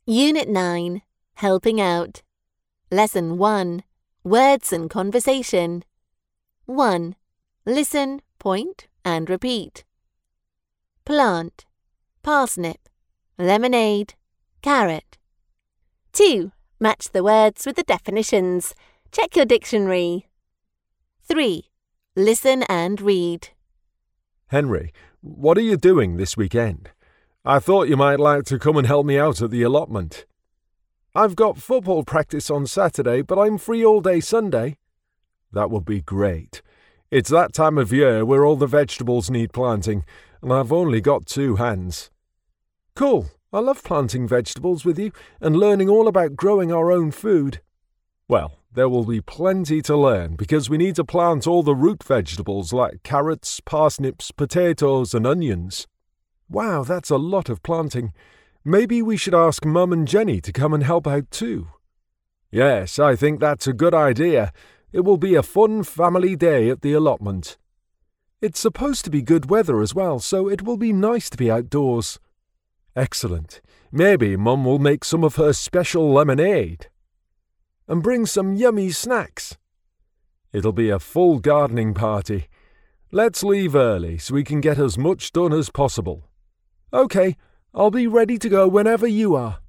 Unit 9, Helping Out. Lesson 1, Words and Conversation. 1. Listen, point, and repeat. Plant, parsnip, lemonade, carrot. 2. Match the words with the definitions. Check your dictionary. 3. Listen and read. Henry, what are you doing this weekend? I thought you might like to come and help me out at the allotment. I've got football practice on Saturday, but I'm free all day Sunday. That would be great. It's that time of year where all the vegetables need planting, and I've only got 2 hands. Cool. I love planting vegetables with you and learning all about growing our own food. Well, there will be plenty to learn because we need to plant all the root vegetables like carrots, parsnips, potatoes and onions. Wow, that's a lot of planting. Maybe we should ask Mum and Jenny to come and help out too. Yes, I think that's a good idea. It will be a fun family day at the allotment. It's supposed to be good weather as well, so it will be nice to be outdoors. Excellent. Maybe Mum will make some of her special lemonade. And bring some yummy snacks. It'll be a full gardening party. Let's leave early so we can get as much done as possible. Okay, I'll be ready to go whenever you are.